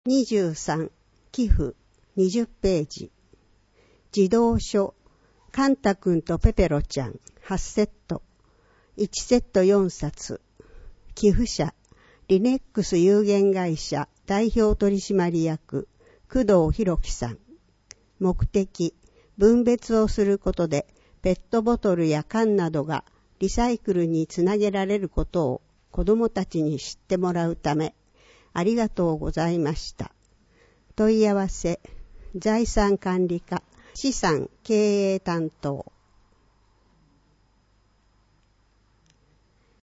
23寄付20ページ児童書カンタ君とペペロちゃん8セット1セット4冊寄付者リネックス有限会社代表取締役工藤博樹さん。目的分別をすることでペットボトルや缶などがリサイクルにつなげられることを子どもたちに知ってもらうためありがとうございました。問い合わせ財産管理課資産経営担当